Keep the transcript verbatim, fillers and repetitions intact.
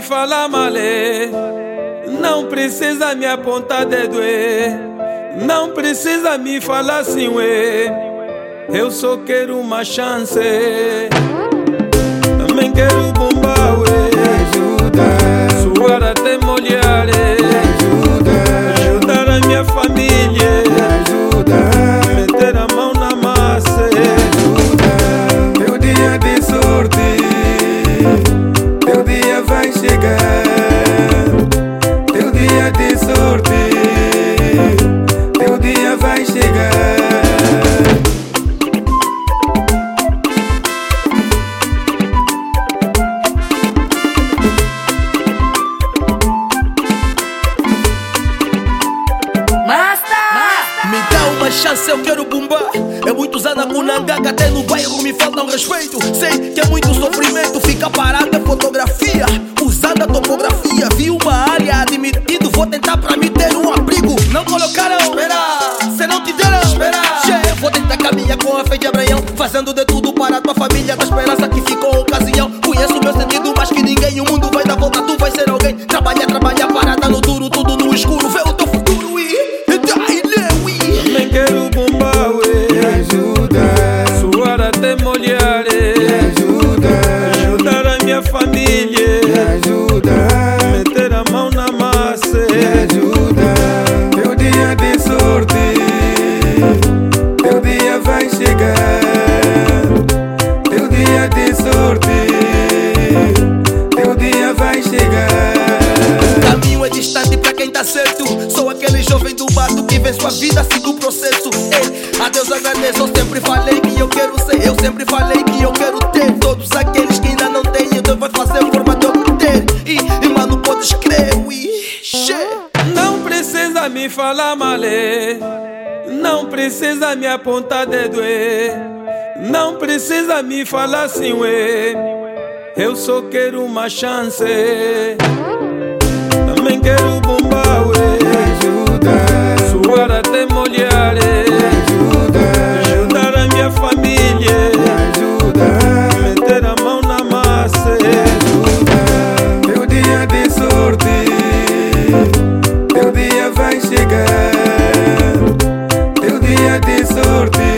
me falar malê, não precisa me apontar dedo, é. Não precisa me falar assim, ué. Eu só quero uma chance, também quero bombar, ué. Ajuda, suar até molhar, é. ajuda, Ajudar a minha família, ajuda, meter a mão na massa, é. ajuda. Teu dia de sorte, teu dia vai chegar. Teu dia de sorte, teu dia vai chegar. Me dá uma chance, eu quero bombar. É muito usada com nangaga, até no bairro me faltam respeito. Sei que é muito sofrimento, ficar parado é fotografia, usando a topografia. Vi uma área admitido, vou tentar pra me ter um abrigo. Não colocaram, espera, se não te deram, espera. Che, vou tentar caminhar com a fé de Abraão, fazendo de tudo para a tua família, da esperança que ficou ocasião. Conheço o meu sentido, mas que ninguém, o mundo vai dar volta, tu vai ser alguém. Trabalhar, trabalhar, parada no duro, tudo no escuro. Vê o teu futuro e... Também quero bombar, ué. Ajuda, Suar até molhar, é. ajuda, Ajudar a minha família, ajuda, meter a mão na massa, é. ajuda. Teu dia de sorte, teu dia vai chegar. Teu dia de sorte, teu dia vai chegar. O caminho é distante pra quem tá certo. Sou aquele jovem do mato que vê sua vida siga o processo. Ei, a Deus agradeço, eu sempre falei que eu quero ser. Eu sempre falei que eu quero ter. Todos aqueles que ainda não têm, Deus vai fazer forma de obter. E, e mano, podes crer, ui, che. Não precisa me falar malê, não precisa me apontar dedo, é. Não precisa me falar assim, ué. Eu só quero uma chance, também quero bombar, ué. Ajuda, Suar até molhar, é. ajuda, Ajudar a minha família, ajuda, meter a mão na massa, é. ajuda. Teu dia de sorte, teu dia vai chegar. Teu dia de sorte,